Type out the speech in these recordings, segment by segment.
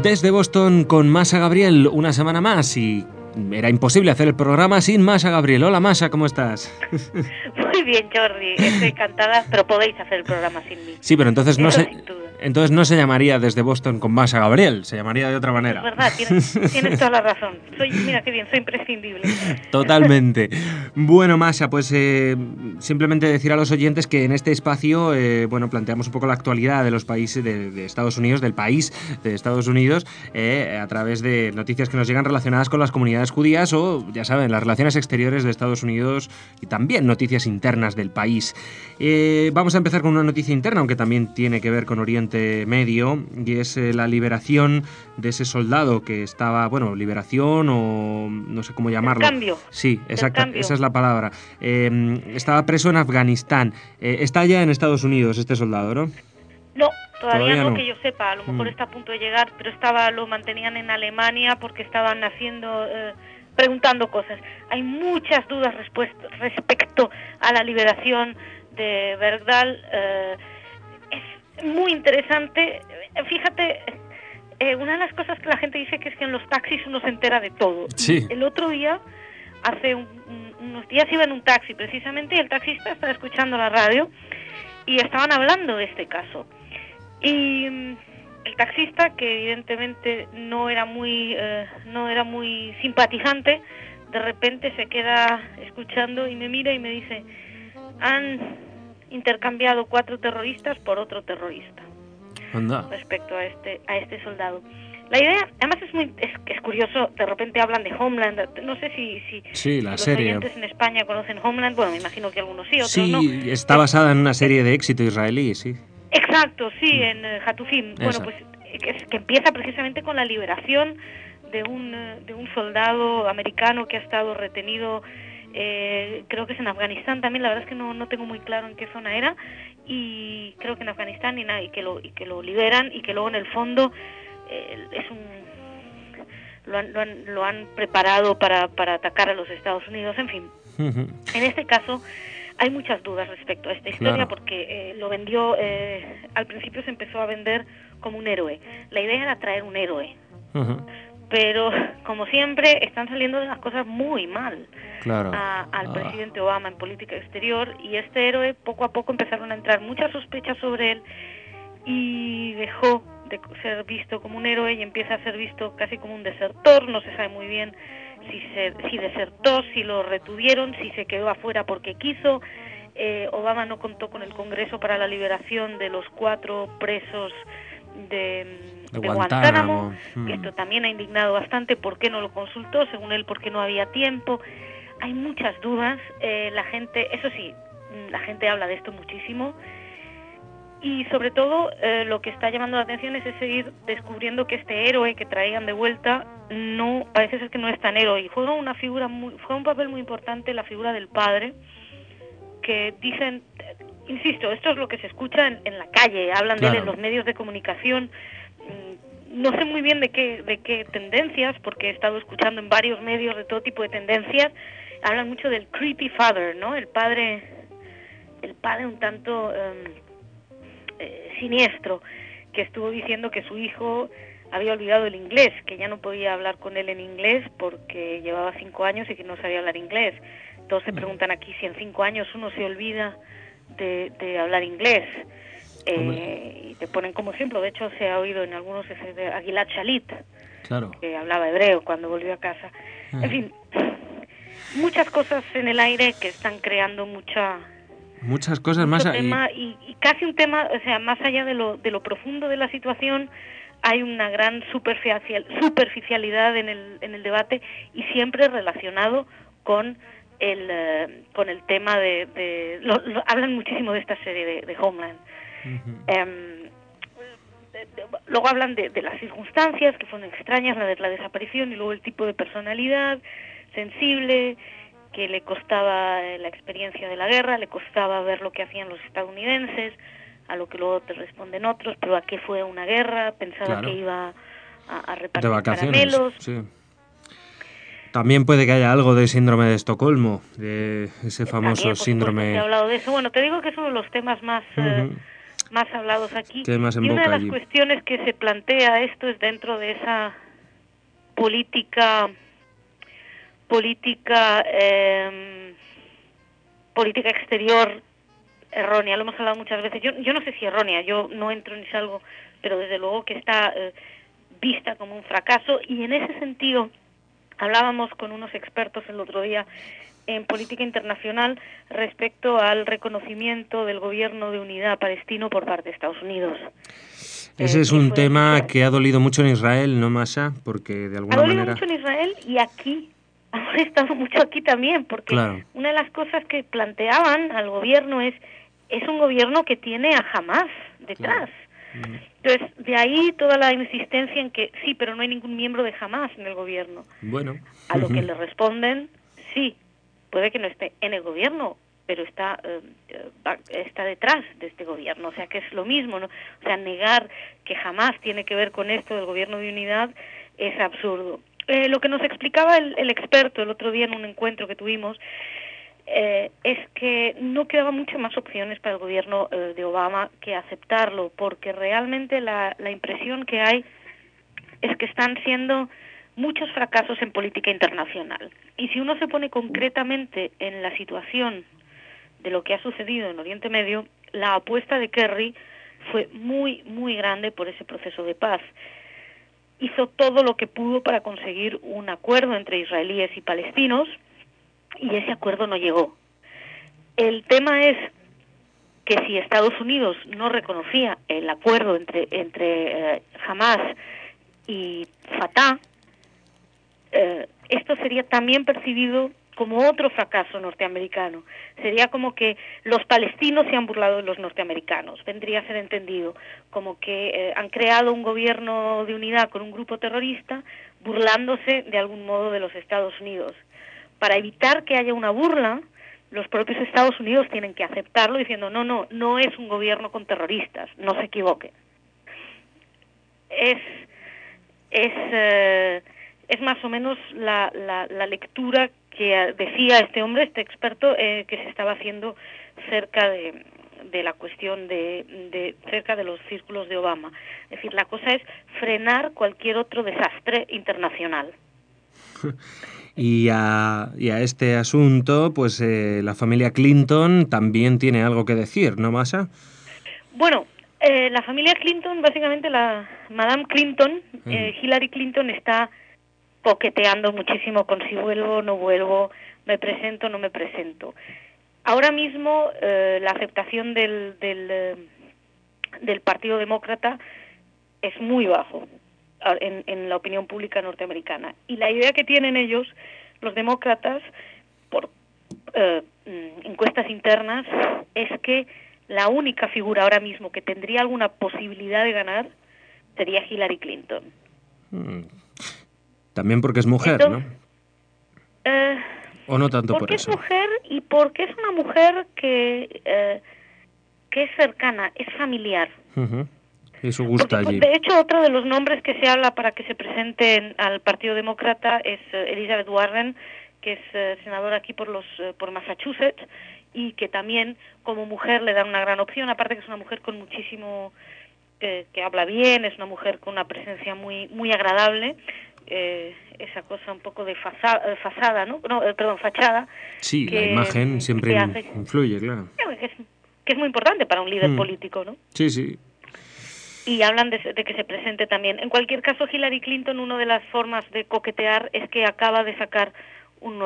Desde Boston con Masha Gabriel, una semana más, y era imposible hacer el programa sin Masha Gabriel. Hola Masha, ¿cómo estás? Muy bien, Jordi, estoy encantada, pero podéis hacer el programa sin mí. Sí, pero entonces no se llamaría Desde Boston con Masha Gabriel, se llamaría de otra manera. Es verdad, tienes toda la razón. Mira qué bien, soy imprescindible. Totalmente. Bueno, Masha, pues simplemente decir a los oyentes que en este espacio planteamos un poco la actualidad de los países de Estados Unidos, del país de Estados Unidos, a través de noticias que nos llegan relacionadas con las comunidades judías o, ya saben, las relaciones exteriores de Estados Unidos y también noticias internas del país. Vamos a empezar con una noticia interna, aunque también tiene que ver con Oriente Medio, y es la liberación de ese soldado que estaba, liberación o no sé cómo llamarlo. El cambio. Sí, exacto, esa es la palabra. Estaba preso en Afganistán. Está ya en Estados Unidos este soldado, ¿no? No, todavía no, que yo sepa, a lo mejor está a punto de llegar, pero lo mantenían en Alemania porque estaban preguntando cosas. Hay muchas dudas respecto a la liberación de Bergdahl. Es muy interesante. Fíjate, una de las cosas que la gente dice que es que en los taxis uno se entera de todo. Sí. El otro día, hace unos días, iba en un taxi precisamente y el taxista estaba escuchando la radio y estaban hablando de este caso. Y el taxista, que evidentemente no era muy simpatizante, de repente se queda escuchando y me mira y me dice: han intercambiado 4 terroristas por otro terrorista. Anda. Respecto a este soldado. La idea, además es curioso, de repente hablan de Homeland, no sé si la los serie. oyentes en España conocen Homeland, bueno, me imagino que algunos sí, otros no. Sí, está basada en una serie de éxito israelí, sí. Exacto, sí, en Hatufim. Bueno, pues que empieza precisamente con la liberación de un soldado americano que ha estado retenido, creo que es en Afganistán también, la verdad es que no tengo muy claro en qué zona era, y creo que en Afganistán y que lo liberan y que luego en el fondo lo han preparado para atacar a los Estados Unidos, en fin. En este caso hay muchas dudas respecto a esta historia, porque lo vendió, al principio se empezó a vender como un héroe. La idea era traer un héroe. Pero, como siempre, están saliendo las cosas muy mal al presidente Obama en política exterior, y este héroe, poco a poco empezaron a entrar muchas sospechas sobre él y dejó de ser visto como un héroe y empieza a ser visto casi como un desertor. No se sabe muy bien si desertó, si lo retuvieron, si se quedó afuera porque quiso. Obama no contó con el Congreso para la liberación de los 4 presos de Guantánamo. Esto también ha indignado bastante. ¿Por qué no lo consultó? Según él, porque no había tiempo. Hay muchas dudas. La gente habla de esto muchísimo, y sobre todo lo que está llamando la atención es seguir descubriendo que este héroe que traían de vuelta parece ser que no es tan héroe, y juega un papel muy importante la figura del padre, que dicen, insisto, esto es lo que se escucha en la calle, hablan de él en los medios de comunicación. No sé muy bien de qué tendencias, porque he estado escuchando en varios medios de todo tipo de tendencias. Hablan mucho del creepy father, ¿no? El padre un tanto siniestro, que estuvo diciendo que su hijo había olvidado el inglés, que ya no podía hablar con él en inglés porque llevaba 5 años y que no sabía hablar inglés. Todos se preguntan aquí si en 5 años uno se olvida de hablar inglés. Y te ponen como ejemplo, de hecho se ha oído en algunos de Gilad Shalit, que hablaba hebreo cuando volvió a casa. En fin, muchas cosas en el aire que están creando muchas cosas más y casi un tema, o sea, más allá de lo profundo de la situación, hay una gran superficialidad en el debate, y siempre relacionado con el tema hablan muchísimo de esta serie de Homeland. Luego hablan de las circunstancias que fueron extrañas, la de la desaparición, y luego el tipo de personalidad sensible, que le costaba la experiencia de la guerra, le costaba ver lo que hacían los estadounidenses, a lo que luego te responden otros, pero ¿a qué fue una guerra? Pensaba que iba a repartir de vacaciones, caramelos. Sí. También puede que haya algo de síndrome de Estocolmo, de ese famoso También, síndrome. Se ha hablado de eso. Bueno, te digo que es uno de los temas más más hablados aquí. ¿Qué hay más en y una boca de las allí? cuestiones que se plantea esto es dentro de esa política política exterior errónea. Lo hemos hablado muchas veces. Yo no sé si errónea, yo no entro ni salgo, pero desde luego que está vista como un fracaso, y en ese sentido hablábamos con unos expertos el otro día en política internacional respecto al reconocimiento del gobierno de unidad palestino por parte de Estados Unidos. Ese es un tema que ha dolido mucho en Israel, ¿no, Masha? Porque de alguna ha dolido manera... mucho en Israel, y aquí ha molestado mucho aquí también, porque Claro. una de las cosas que planteaban al gobierno es un gobierno que tiene a Hamás detrás. Claro. Entonces, de ahí toda la insistencia en que sí, pero no hay ningún miembro de Hamás en el gobierno. Bueno. A lo que le responden, sí, puede que no esté en el gobierno, pero está detrás de este gobierno, o sea que es lo mismo, ¿no? O sea, negar que Hamás tiene que ver con esto del gobierno de unidad es absurdo. Lo que nos explicaba el experto el otro día en un encuentro que tuvimos es que no quedaban muchas más opciones para el gobierno de Obama que aceptarlo, porque realmente la impresión que hay es que están siendo muchos fracasos en política internacional. Y si uno se pone concretamente en la situación de lo que ha sucedido en Oriente Medio, la apuesta de Kerry fue muy, muy grande por ese proceso de paz. Hizo todo lo que pudo para conseguir un acuerdo entre israelíes y palestinos, y ese acuerdo no llegó. El tema es que si Estados Unidos no reconocía el acuerdo entre Hamás y Fatah, esto sería también percibido como otro fracaso norteamericano. Sería como que los palestinos se han burlado de los norteamericanos. Vendría a ser entendido como que han creado un gobierno de unidad con un grupo terrorista, burlándose de algún modo de los Estados Unidos. Para evitar que haya una burla, los propios Estados Unidos tienen que aceptarlo diciendo no es un gobierno con terroristas, no se equivoquen. Es más o menos la lectura que decía este hombre, este experto, que se estaba haciendo cerca de la cuestión cerca de los círculos de Obama. Es decir, la cosa es frenar cualquier otro desastre internacional. Y a este asunto, pues la familia Clinton también tiene algo que decir, ¿no, Masha? Bueno, la familia Clinton, básicamente la Madame Clinton, Hillary Clinton, está coqueteando muchísimo con si vuelvo, no vuelvo, me presento, no me presento. Ahora mismo la aceptación del Partido Demócrata es muy bajo en la opinión pública norteamericana. Y la idea que tienen ellos, los demócratas, por encuestas internas, es que la única figura ahora mismo que tendría alguna posibilidad de ganar sería Hillary Clinton. También porque es mujer, entonces, ¿no? ¿O no tanto por Porque eso? es mujer, y porque es una mujer que es cercana, es familiar. Eso gusta porque, allí. De hecho, otro de los nombres que se habla para que se presenten al Partido Demócrata es Elizabeth Warren, que es senadora aquí por Massachusetts, y que también como mujer le da una gran opción, aparte que es una mujer con muchísimo que habla bien, es una mujer con una presencia muy muy agradable, esa cosa un poco de fachada, fachada. Sí, que, la imagen siempre influye, claro. Que es muy importante para un líder político, ¿no? Sí, sí. Y hablan de que se presente también. En cualquier caso, Hillary Clinton, una de las formas de coquetear es que acaba de sacar un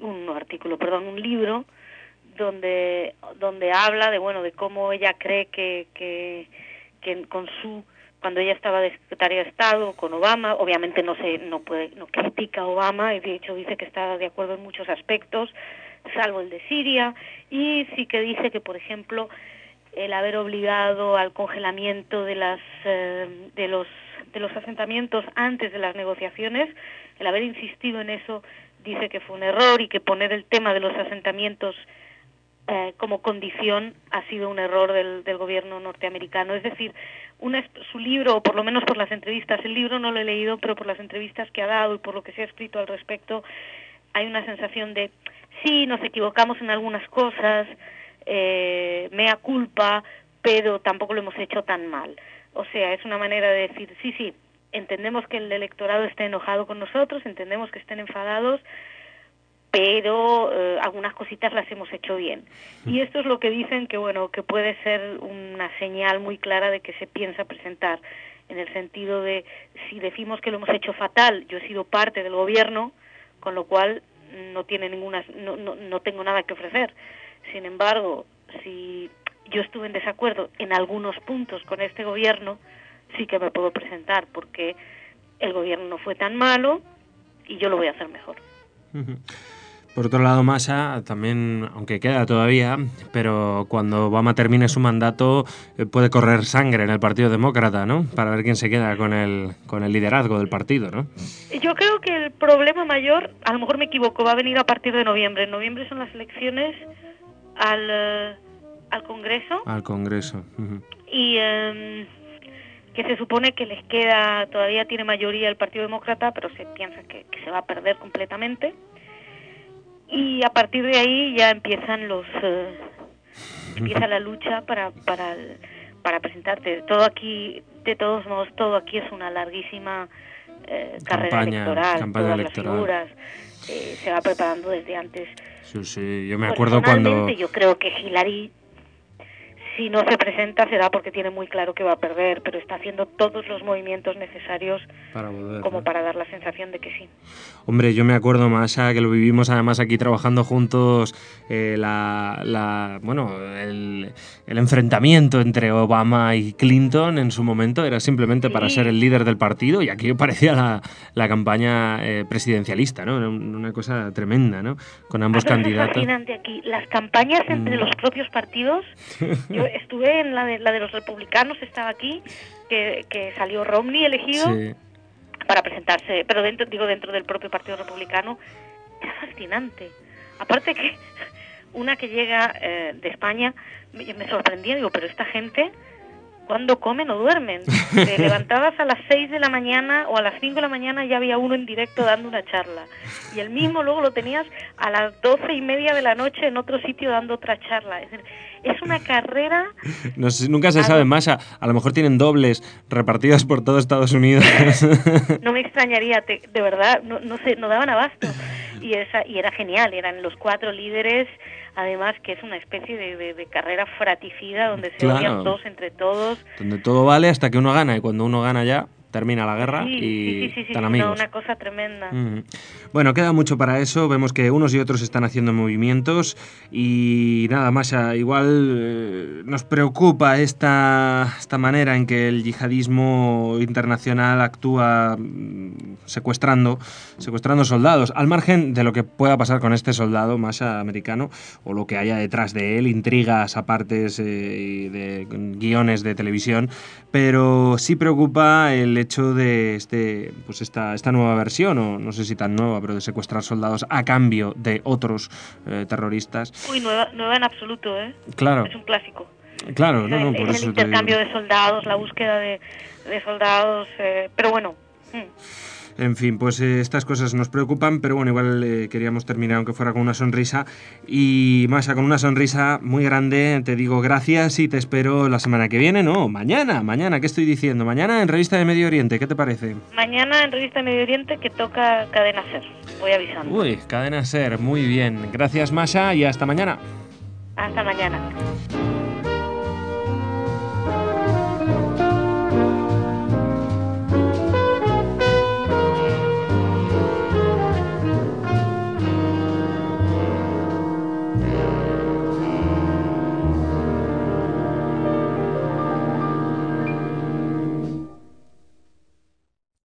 libro donde habla de cómo ella cree que cuando ella estaba de secretaria de Estado con Obama, obviamente no critica a Obama, y de hecho dice que está de acuerdo en muchos aspectos, salvo el de Siria, y sí que dice que, por ejemplo, el haber obligado al congelamiento de los asentamientos antes de las negociaciones, el haber insistido en eso, dice que fue un error, y que poner el tema de los asentamientos como condición ha sido un error del gobierno norteamericano. Es decir, su libro, o por lo menos por las entrevistas, el libro no lo he leído, pero por las entrevistas que ha dado y por lo que se ha escrito al respecto, hay una sensación de, sí, nos equivocamos en algunas cosas, mea culpa, pero tampoco lo hemos hecho tan mal. O sea, es una manera de decir, sí, entendemos que el electorado esté enojado con nosotros, entendemos que estén enfadados, pero algunas cositas las hemos hecho bien. Y esto es lo que dicen que, bueno, que puede ser una señal muy clara de que se piensa presentar, en el sentido de, si decimos que lo hemos hecho fatal, yo he sido parte del gobierno, con lo cual no tengo nada que ofrecer. Sin embargo, si yo estuve en desacuerdo en algunos puntos con este gobierno, sí que me puedo presentar, porque el gobierno no fue tan malo y yo lo voy a hacer mejor. Por otro lado, Masha, también, aunque queda todavía, pero cuando Obama termine su mandato puede correr sangre en el Partido Demócrata, ¿no? Para ver quién se queda con el liderazgo del partido, ¿no? Yo creo que el problema mayor, a lo mejor me equivoco, va a venir a partir de noviembre. En noviembre son las elecciones al Congreso. Al Congreso. Y que se supone que les queda, todavía tiene mayoría el Partido Demócrata, pero se piensa que se va a perder completamente. Y a partir de ahí ya empieza la lucha para presentarte. Todo aquí, de todos modos, todo aquí es una larguísima carrera electoral. Todas las figuras se va preparando desde antes. Sí, yo me acuerdo cuando... Yo creo que Hillary, si no se presenta, será porque tiene muy claro que va a perder, pero está haciendo todos los movimientos necesarios para volver, como para dar la sensación de que sí. Hombre, yo me acuerdo, Masha, que lo vivimos además aquí trabajando juntos, el enfrentamiento entre Obama y Clinton en su momento era simplemente para ser el líder del partido, y aquello parecía la campaña presidencialista, ¿no? Era una cosa tremenda, ¿no? Con ambos candidatos. Es fascinante aquí. Las campañas entre los propios partidos. Yo estuve en la de los republicanos, estaba aquí, que salió Romney elegido para presentarse, pero dentro del propio Partido Republicano. Era fascinante. Aparte que una que llega de España me sorprendía, digo, pero esta gente, ¿cuándo comen o duermen? Te levantabas a las 6 de la mañana o a las 5 de la mañana, ya había uno en directo dando una charla. Y el mismo luego lo tenías a las 12:30 de la noche en otro sitio dando otra charla. Es una carrera... Nunca se sabe, Masha. A lo mejor tienen dobles repartidas por todo Estados Unidos. No me extrañaría, de verdad, no daban abasto. Y era genial, eran los 4 líderes, además que es una especie de carrera fratricida donde se odian todos entre todos. Donde todo vale hasta que uno gana, y cuando uno gana ya termina la guerra y están amigos. Una cosa tremenda. Bueno, queda mucho para eso. Vemos que unos y otros están haciendo movimientos y nada, Masha, igual nos preocupa esta manera en que el yihadismo internacional actúa secuestrando soldados, al margen de lo que pueda pasar con este soldado, Masha, americano, o lo que haya detrás de él, intrigas apartes y de guiones de televisión, pero sí preocupa el hecho de esta nueva versión, o no sé si tan nueva, pero de secuestrar soldados a cambio de otros terroristas. Uy, nueva en absoluto, ¿eh? Claro. Es un clásico. Claro, por eso el intercambio de soldados, la búsqueda de soldados, pero bueno. En fin, pues estas cosas nos preocupan, pero bueno, igual queríamos terminar aunque fuera con una sonrisa. Y Masha, con una sonrisa muy grande, te digo gracias y te espero la semana que viene, no, mañana, ¿qué estoy diciendo? Mañana en Revista de Medio Oriente, ¿qué te parece? Mañana en Revista de Medio Oriente, que toca Cadena Ser, voy avisando. Uy, Cadena Ser, muy bien. Gracias, Masha, y hasta mañana. Hasta mañana.